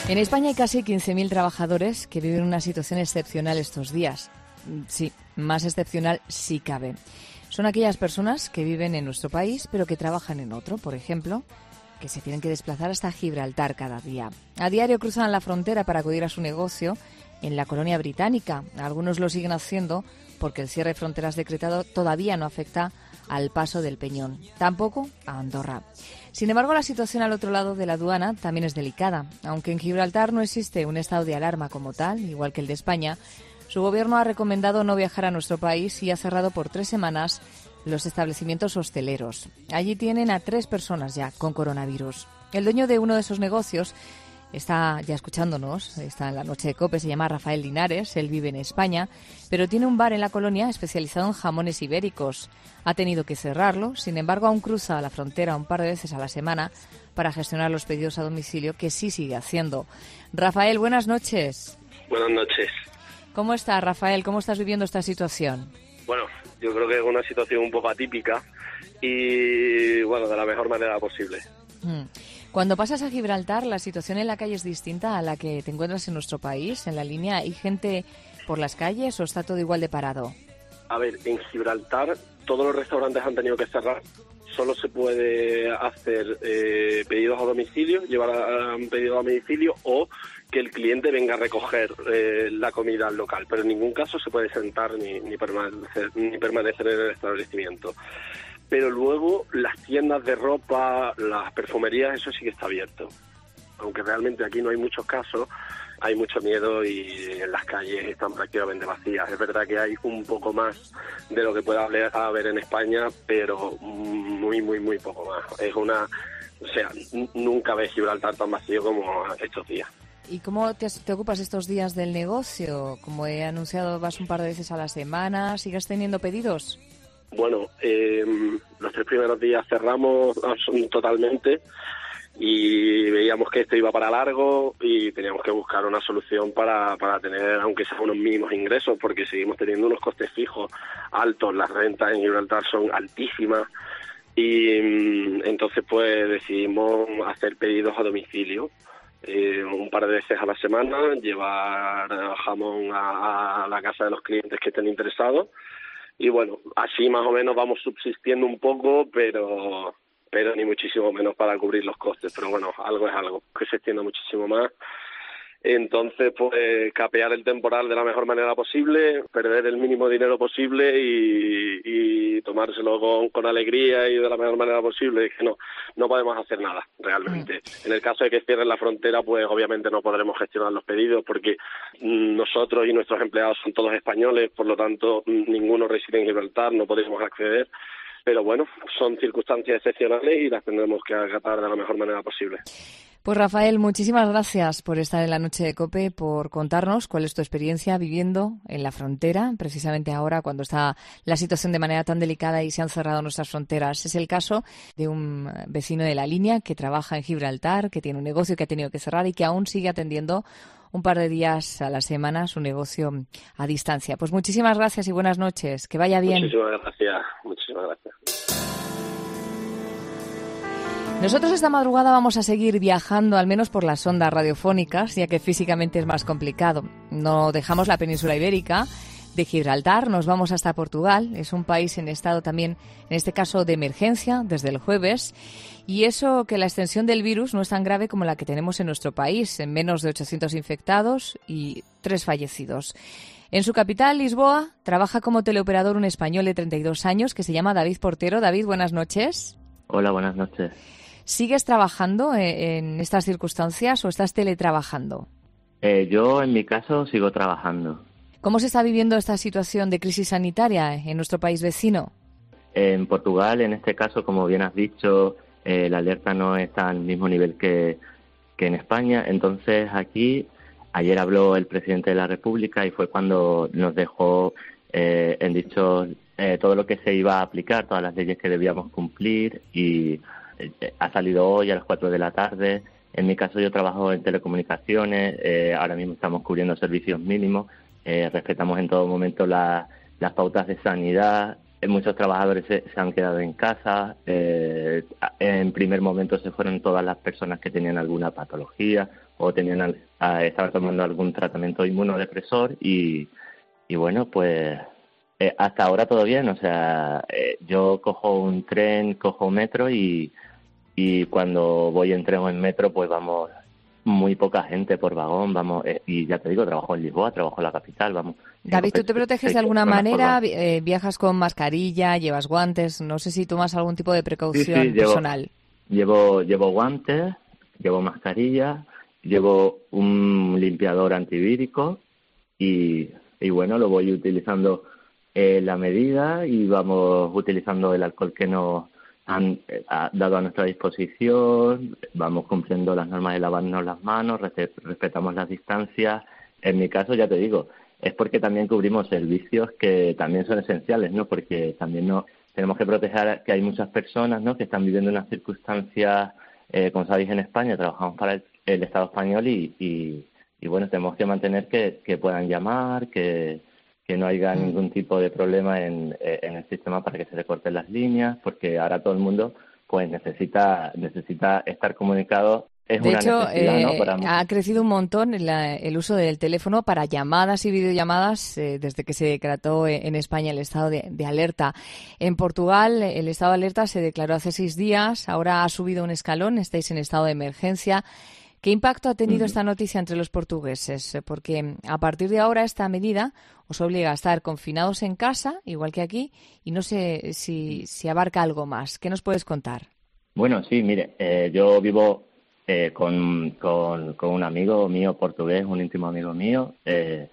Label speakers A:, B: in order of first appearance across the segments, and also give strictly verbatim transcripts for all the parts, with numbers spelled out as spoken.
A: En España hay casi quince mil trabajadores que viven una situación excepcional estos días. Sí, más excepcional si cabe. Son aquellas personas que viven en nuestro país pero que trabajan en otro, por ejemplo, que se tienen que desplazar hasta Gibraltar cada día. A diario cruzan la frontera para acudir a su negocio en la colonia británica. Algunos lo siguen haciendo porque el cierre de fronteras decretado todavía no afecta al paso del Peñón, tampoco a Andorra. Sin embargo, la situación al otro lado de la aduana también es delicada. Aunque en Gibraltar no existe un estado de alarma como tal, igual que el de España, su gobierno ha recomendado no viajar a nuestro país y ha cerrado por tres semanas los establecimientos hosteleros. Allí tienen a tres personas ya con coronavirus. El dueño de uno de esos negocios está ya escuchándonos, está en la noche de COPE, se llama Rafael Linares, él vive en España, pero tiene un bar en la colonia especializado en jamones ibéricos. Ha tenido que cerrarlo, sin embargo aún cruza la frontera un par de veces a la semana para gestionar los pedidos a domicilio, que sí sigue haciendo. Rafael, buenas noches.
B: Buenas noches.
A: ¿Cómo estás, Rafael? ¿Cómo estás viviendo esta situación?
B: Bueno, yo creo que es una situación un poco atípica y, bueno, de la mejor manera posible.
A: Mm. Cuando pasas a Gibraltar, ¿la situación en la calle es distinta a la que te encuentras en nuestro país? ¿En la línea hay gente por las calles o está todo igual de parado?
B: A ver, en Gibraltar todos los restaurantes han tenido que cerrar. Solo se puede hacer eh, pedidos a domicilio, llevar a, a un pedido a domicilio o que el cliente venga a recoger eh, la comida al local. Pero en ningún caso se puede sentar ni, ni, permanecer, ni permanecer en el establecimiento. Pero luego las tiendas de ropa, las perfumerías, eso sí que está abierto. Aunque realmente aquí no hay muchos casos, hay mucho miedo y en las calles están prácticamente vacías. Es verdad que hay un poco más de lo que puede haber en España, pero muy, muy, muy poco más. Es una, o sea, nunca ves Gibraltar tan vacío como estos días.
A: ¿Y cómo te, te ocupas estos días del negocio? Como he anunciado, vas un par de veces a la semana, ¿sigues teniendo pedidos?
B: Bueno, eh, los tres primeros días cerramos totalmente y veíamos que esto iba para largo y teníamos que buscar una solución para, para tener, aunque sea unos mínimos ingresos, porque seguimos teniendo unos costes fijos altos. Las rentas en Gibraltar son altísimas y entonces pues decidimos hacer pedidos a domicilio. Eh, un par de veces a la semana, llevar jamón a, a la casa de los clientes que estén interesados. Y bueno, así más o menos vamos subsistiendo un poco, pero pero ni muchísimo menos para cubrir los costes. Pero bueno, algo es algo, que se extienda muchísimo más. Entonces, pues, capear el temporal de la mejor manera posible, perder el mínimo dinero posible y, y tomárselo con, con alegría y de la mejor manera posible. Es que no, no podemos hacer nada, realmente. En el caso de que cierren la frontera, pues obviamente no podremos gestionar los pedidos porque nosotros y nuestros empleados son todos españoles, por lo tanto, ninguno reside en Gibraltar, no podemos acceder. Pero bueno, son circunstancias excepcionales y las tendremos que acatar de la mejor manera posible.
A: Pues Rafael, muchísimas gracias por estar en la noche de COPE, por contarnos cuál es tu experiencia viviendo en la frontera, precisamente ahora cuando está la situación de manera tan delicada y se han cerrado nuestras fronteras. Es el caso de un vecino de la línea que trabaja en Gibraltar, que tiene un negocio que ha tenido que cerrar y que aún sigue atendiendo un par de días a la semana su negocio a distancia. Pues muchísimas gracias y buenas noches. Que vaya bien.
B: Muchísimas gracias. Muchísimas gracias.
A: Nosotros esta madrugada vamos a seguir viajando, al menos por las ondas radiofónicas, ya que físicamente es más complicado. No dejamos la península ibérica de Gibraltar, nos vamos hasta Portugal. Es un país en estado también, en este caso, de emergencia desde el jueves. Y eso que la extensión del virus no es tan grave como la que tenemos en nuestro país, en menos de ochocientos infectados y tres fallecidos. En su capital, Lisboa, trabaja como teleoperador un español de treinta y dos años que se llama David Portero. David, buenas noches.
C: Hola, buenas noches.
A: ¿Sigues trabajando en estas circunstancias o estás teletrabajando?
C: Eh, yo, en mi caso, sigo trabajando.
A: ¿Cómo se está viviendo esta situación de crisis sanitaria en nuestro país vecino?
C: En Portugal, en este caso, como bien has dicho, eh, la alerta no está al mismo nivel que, que en España. Entonces, aquí, ayer habló el presidente de la República y fue cuando nos dejó eh, en dicho eh, todo lo que se iba a aplicar, todas las leyes que debíamos cumplir y ha salido hoy a las cuatro de la tarde. En mi caso yo trabajo en telecomunicaciones, eh, ahora mismo estamos cubriendo servicios mínimos, eh, respetamos en todo momento la, las pautas de sanidad, muchos trabajadores se, se han quedado en casa. Eh, en primer momento se fueron todas las personas que tenían alguna patología o tenían estaban tomando algún tratamiento inmunodepresor y, y bueno, pues eh, hasta ahora todo bien. O sea, eh, yo cojo un tren, cojo un metro y, y cuando voy en tren o en metro, pues vamos muy poca gente por vagón, vamos, eh, y ya te digo, trabajo en Lisboa, trabajo en la capital, vamos.
A: David, ¿tú te proteges de alguna manera? Eh, ¿Viajas con mascarilla, llevas guantes? No sé si tomas algún tipo de precaución
C: sí, sí, llevo,
A: personal.
C: Llevo, llevo guantes, llevo mascarilla, llevo un limpiador antivírico y, y bueno, lo voy utilizando eh, la medida y vamos utilizando el alcohol que nos han eh, dado a nuestra disposición, vamos cumpliendo las normas de lavarnos las manos, respetamos las distancias. En mi caso, ya te digo, es porque también cubrimos servicios que también son esenciales, ¿no? Porque también no tenemos que proteger que hay muchas personas, ¿no?, que están viviendo unas circunstancias, eh, como sabéis, en España trabajamos para el, el Estado español y, y, y bueno, tenemos que mantener que, que puedan llamar, que que no haya ningún tipo de problema en, en el sistema para que se recorten las líneas, porque ahora todo el mundo pues necesita necesita estar comunicado. Es
A: de
C: una
A: hecho,
C: necesidad,
A: eh,
C: ¿no? Para...
A: ha crecido un montón la, el uso del teléfono para llamadas y videollamadas eh, desde que se decretó en España el estado de, de alerta. En Portugal el estado de alerta se declaró hace seis días, ahora ha subido un escalón, estáis en estado de emergencia. ¿Qué impacto ha tenido esta noticia entre los portugueses? Porque a partir de ahora esta medida os obliga a estar confinados en casa, igual que aquí, y no sé si, si abarca algo más. ¿Qué nos puedes contar?
C: Bueno, sí, mire, eh, yo vivo eh, con, con, con un amigo mío portugués, un íntimo amigo mío. Eh,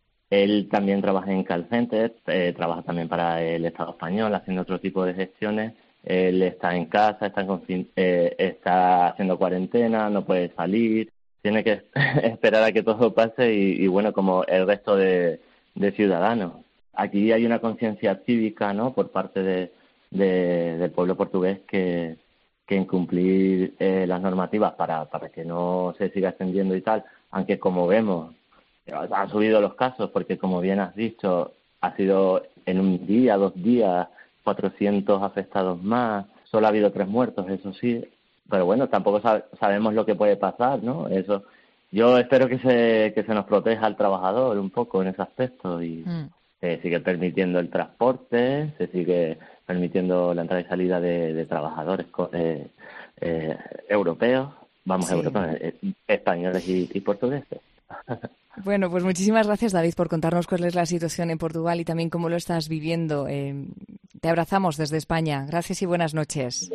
C: él también trabaja en call center, eh, trabaja también para el Estado español haciendo otro tipo de gestiones. Él está en casa, está, en confin- eh, está haciendo cuarentena, no puede salir, tiene que esperar a que todo pase y, y bueno, como el resto de, de ciudadanos. Aquí hay una conciencia cívica, ¿no?, por parte de, de, del pueblo portugués que, que incumplir eh, las normativas para, para que no se siga extendiendo y tal, aunque como vemos, han subido los casos porque como bien has dicho, ha sido en un día, dos días, cuatrocientos afectados más, solo ha habido tres muertos, eso sí, pero bueno, tampoco sab- sabemos lo que puede pasar, ¿no? Eso, yo espero que se que se nos proteja al trabajador un poco en ese aspecto y mm. se sigue permitiendo el transporte, se sigue permitiendo la entrada y salida de, de trabajadores eh, eh, europeos, vamos, sí. europeos, eh, españoles y, y portugueses.
A: Bueno, pues muchísimas gracias, David, por contarnos cuál es la situación en Portugal y también cómo lo estás viviendo. Eh, te abrazamos desde España. Gracias y buenas noches.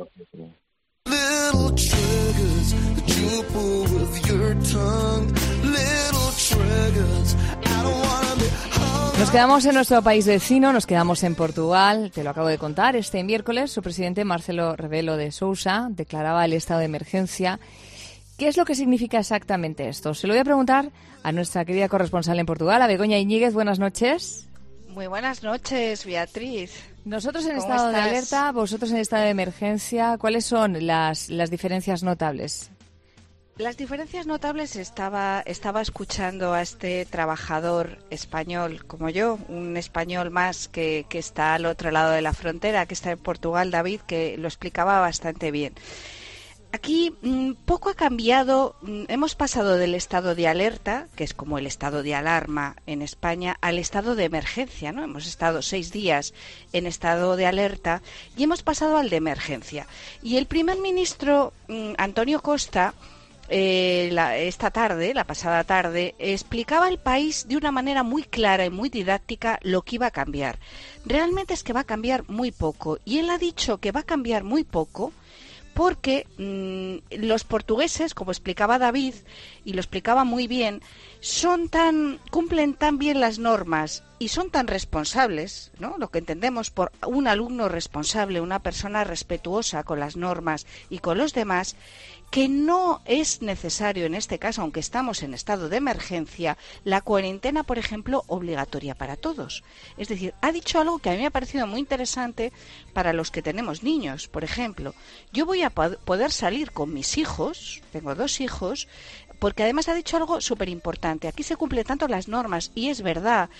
A: Nos quedamos en nuestro país vecino, nos quedamos en Portugal. Te lo acabo de contar. Este miércoles, su presidente, Marcelo Rebelo de Sousa, declaraba el estado de emergencia. ¿Qué es lo que significa exactamente esto? Se lo voy a preguntar a nuestra querida corresponsal en Portugal, a Begoña Iñiguez. Buenas noches.
D: Muy buenas noches, Beatriz.
A: Nosotros en estado estás? de alerta, vosotros en estado de emergencia. ¿Cuáles son las, las diferencias notables?
D: Las diferencias notables estaba, estaba escuchando a este trabajador español como yo, un español más que, que está al otro lado de la frontera, que está en Portugal, David, que lo explicaba bastante bien. Aquí mmm, poco ha cambiado, mmm, hemos pasado del estado de alerta, que es como el estado de alarma en España, al estado de emergencia, ¿no? Hemos estado seis días en estado de alerta y hemos pasado al de emergencia. Y el primer ministro mmm, Antonio Costa, eh, la, esta tarde, la pasada tarde, explicaba al país de una manera muy clara y muy didáctica lo que iba a cambiar. Realmente es que va a cambiar muy poco y él ha dicho que va a cambiar muy poco porque mmm, los portugueses, como explicaba David, y lo explicaba muy bien, son tan cumplen tan bien las normas y son tan responsables, ¿no? Lo que entendemos por un alumno responsable, una persona respetuosa con las normas y con los demás, que no es necesario en este caso, aunque estamos en estado de emergencia, la cuarentena, por ejemplo, obligatoria para todos. Es decir, ha dicho algo que a mí me ha parecido muy interesante para los que tenemos niños. Por ejemplo, yo voy a poder salir con mis hijos, tengo dos hijos, porque además ha dicho algo súper importante. Aquí se cumplen tanto las normas y es verdad, se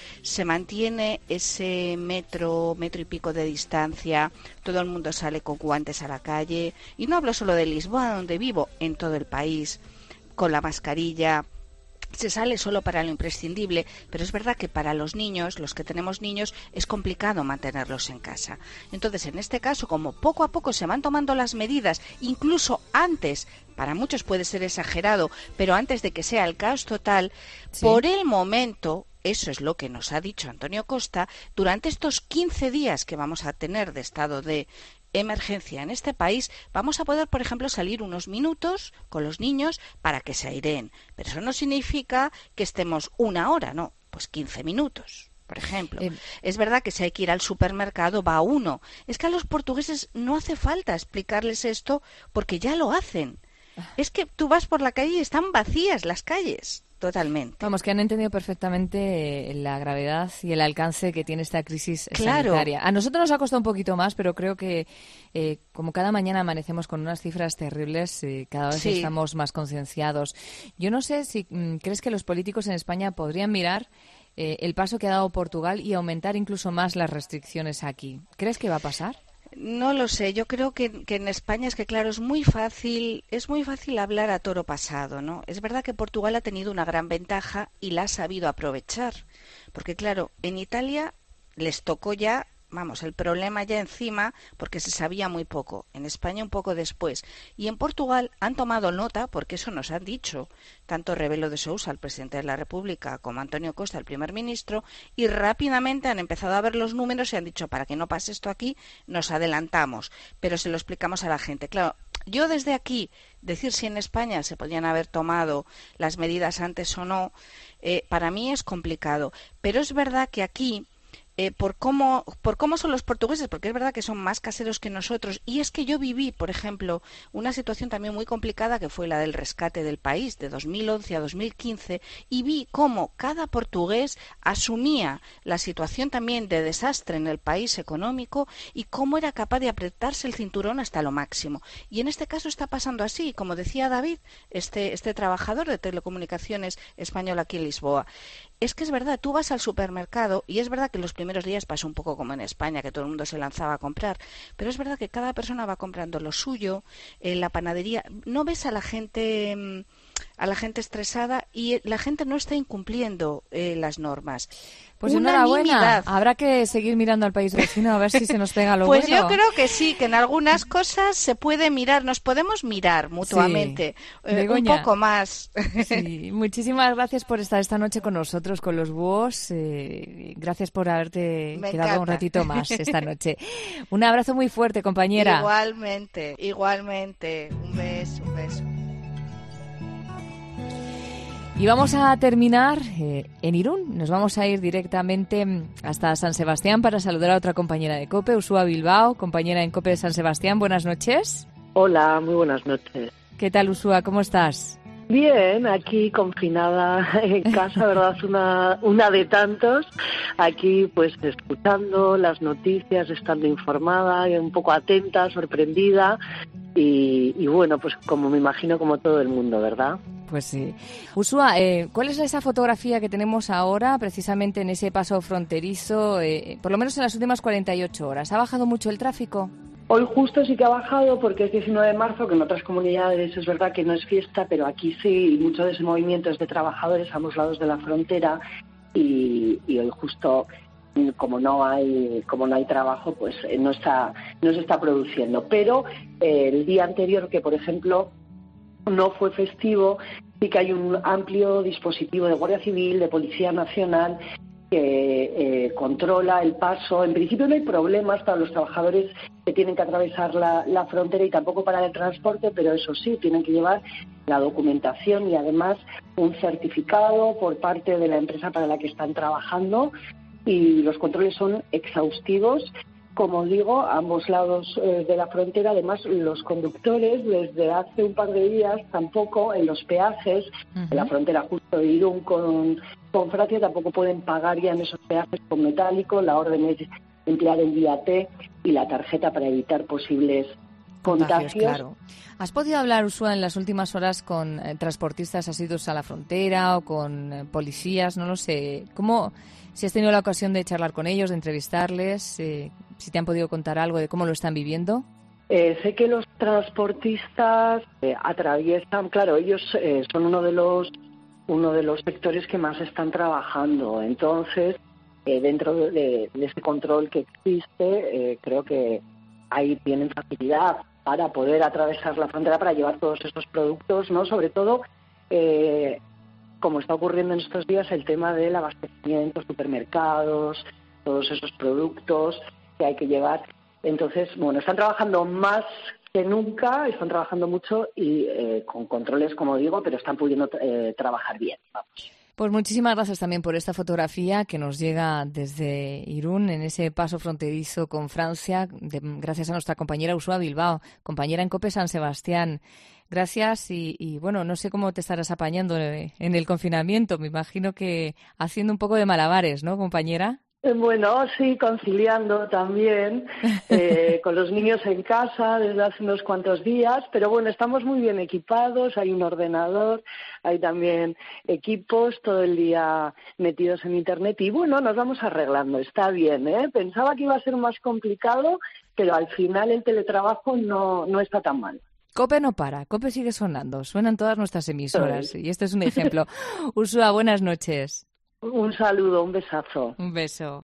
D: mantiene ese metro, metro y pico de distancia, todo el mundo sale con guantes a la calle, y no hablo solo de Lisboa, donde vivo, en todo el país, con la mascarilla. Se sale solo para lo imprescindible, pero es verdad que para los niños, los que tenemos niños, es complicado mantenerlos en casa. Entonces, en este caso, como poco a poco se van tomando las medidas, incluso antes, para muchos puede ser exagerado, pero antes de que sea el caos total, sí. Por el momento, eso es lo que nos ha dicho Antonio Costa, durante estos quince días que vamos a tener de estado de emergencia en este país, vamos a poder, por ejemplo, salir unos minutos con los niños para que se aireen. Pero eso no significa que estemos una hora, no, pues quince minutos, por ejemplo. Eh. Es verdad que si hay que ir al supermercado, va uno. Es que a los portugueses no hace falta explicarles esto porque ya lo hacen. Es que tú vas por la calle y están vacías las calles. Totalmente.
A: Vamos, que han entendido perfectamente la gravedad y el alcance que tiene esta crisis
D: claro.
A: sanitaria. A nosotros nos ha costado un poquito más, pero creo que eh, como cada mañana amanecemos con unas cifras terribles, eh, cada vez sí. estamos más concienciados. Yo no sé si mm, crees que los políticos en España podrían mirar eh, el paso que ha dado Portugal y aumentar incluso más las restricciones aquí. ¿Crees que va a pasar?
D: No lo sé, yo creo que, que en España es que, claro, es muy fácil, es muy fácil hablar a toro pasado, ¿no? Es verdad que Portugal ha tenido una gran ventaja y la ha sabido aprovechar, porque, claro, en Italia les tocó ya, vamos, el problema ya encima, porque se sabía muy poco, en España un poco después, y en Portugal han tomado nota, porque eso nos han dicho, tanto Rebelo de Sousa, el presidente de la República, como Antonio Costa, el primer ministro, y rápidamente han empezado a ver los números y han dicho, para que no pase esto aquí, nos adelantamos, pero se lo explicamos a la gente. Claro, yo desde aquí, decir si en España se podían haber tomado las medidas antes o no, eh, para mí es complicado, pero es verdad que aquí, Eh, por cómo por cómo son los portugueses, porque es verdad que son más caseros que nosotros, y es que yo viví, por ejemplo, una situación también muy complicada que fue la del rescate del país de dos mil once a dos mil quince, y vi cómo cada portugués asumía la situación también de desastre en el país económico y cómo era capaz de apretarse el cinturón hasta lo máximo. Y en este caso está pasando así, como decía David, este, este trabajador de telecomunicaciones español aquí en Lisboa. Es que es verdad, tú vas al supermercado y es verdad que los primeros días pasó un poco como en España, que todo el mundo se lanzaba a comprar, pero es verdad que cada persona va comprando lo suyo, en la panadería, no ves a la gente a la gente estresada y la gente no está incumpliendo eh, las normas.
A: Pues enhorabuena, habrá que seguir mirando al país vecino a ver si se nos pega lo
D: pues
A: bueno.
D: Pues yo creo que sí, que en algunas cosas se puede mirar, nos podemos mirar mutuamente, sí, eh, un poco más.
A: Sí, muchísimas gracias por estar esta noche con nosotros, con los búhos, eh, gracias por haberte
D: Me
A: quedado
D: encanta.
A: un ratito más esta noche. Un abrazo muy fuerte, compañera.
D: Igualmente, igualmente, un beso, un beso.
A: Y vamos a terminar eh, en Irún. Nos vamos a ir directamente hasta San Sebastián para saludar a otra compañera de COPE, Uxúa Bilbao, compañera en COPE de San Sebastián. Buenas noches.
E: Hola, muy buenas noches.
A: ¿Qué tal, Uxúa? ¿Cómo estás?
E: Bien, aquí confinada en casa, ¿verdad? Una, una de tantos. Aquí, pues, escuchando las noticias, estando informada, y un poco atenta, sorprendida. Y, y bueno, pues como me imagino, como todo el mundo, ¿verdad?
A: Pues sí. Uxúa, eh, ¿cuál es esa fotografía que tenemos ahora, precisamente en ese paso fronterizo, eh, por lo menos en las últimas cuarenta y ocho horas? ¿Ha bajado mucho el tráfico?
E: Hoy justo sí que ha bajado porque es diecinueve de marzo, que en otras comunidades es verdad que no es fiesta, pero aquí sí, y mucho de ese movimiento es de trabajadores a ambos lados de la frontera, y, y hoy justo, como no hay como no hay trabajo, pues eh, no está no se está produciendo. Pero eh, el día anterior, que por ejemplo no fue festivo, sí que hay un amplio dispositivo de Guardia Civil, de Policía Nacional, que eh, controla el paso. En principio no hay problemas para los trabajadores que tienen que atravesar la, la frontera y tampoco para el transporte, pero eso sí, tienen que llevar la documentación y además un certificado por parte de la empresa para la que están trabajando, y los controles son exhaustivos. Como digo, a ambos lados eh, de la frontera. Además, los conductores, desde hace un par de días, tampoco en los peajes, uh-huh. en la frontera justo de Irún con, con Francia, tampoco pueden pagar ya en esos peajes con metálico. La orden es emplear el V I A T y la tarjeta para evitar posibles
A: Contagios,
E: contagios.
A: claro. ¿Has podido hablar, Ursúa, en las últimas horas con eh, transportistas asiduos a la frontera o con eh, policías? No lo sé. ¿Cómo, si has tenido la ocasión de charlar con ellos, de entrevistarles, eh, si te han podido contar algo de cómo lo están viviendo?
E: Eh, sé que los transportistas eh, atraviesan, claro, ellos eh, son uno de los uno de los sectores que más están trabajando. Entonces, eh, dentro de, de ese control que existe, eh, creo que ahí tienen facilidad para poder atravesar la frontera para llevar todos estos productos, ¿no? Sobre todo, eh, como está ocurriendo en estos días, el tema del abastecimiento, supermercados, todos esos productos que hay que llevar. Entonces, bueno, están trabajando más que nunca, están trabajando mucho y eh, con controles, como digo, pero están pudiendo eh, trabajar bien, vamos.
A: Pues muchísimas gracias también por esta fotografía que nos llega desde Irún, en ese paso fronterizo con Francia, de, gracias a nuestra compañera Ursúa Bilbao, compañera en COPE San Sebastián. Gracias y, y, bueno, no sé cómo te estarás apañando en el confinamiento. Me imagino que haciendo un poco de malabares, ¿no, compañera?
E: Bueno, sí, conciliando también, eh, con los niños en casa desde hace unos cuantos días, pero bueno, estamos muy bien equipados, hay un ordenador, hay también equipos, todo el día metidos en Internet y bueno, nos vamos arreglando, está bien, ¿eh? Pensaba que iba a ser más complicado, pero al final el teletrabajo no, no está tan mal.
A: COPE no para, COPE sigue sonando, suenan todas nuestras emisoras y este es un ejemplo. Ursúa, buenas noches.
E: Un saludo, un besazo.
A: Un beso.